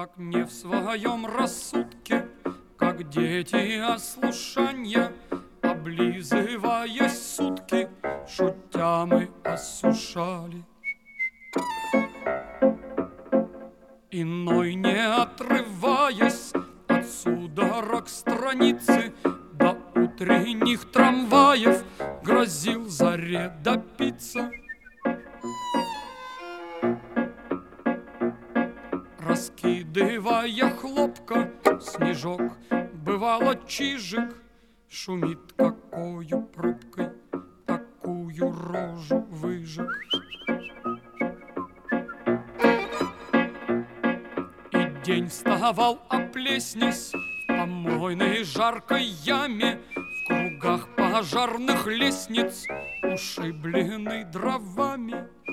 как не в своем рассудке, как дети ослушанья, облизываясь сутки, шутя мы осушали. Иной, не отрываясь от судорог страницы, до утренних трамваев грозил заре допиться. Раскидывая хлопка, снежок, бывало чижик, шумит какою пробкой, такую рожу выжег. И день вставал, оплеснясь в помойной жаркой яме, в кругах пожарных лестниц, ушибленный дровами.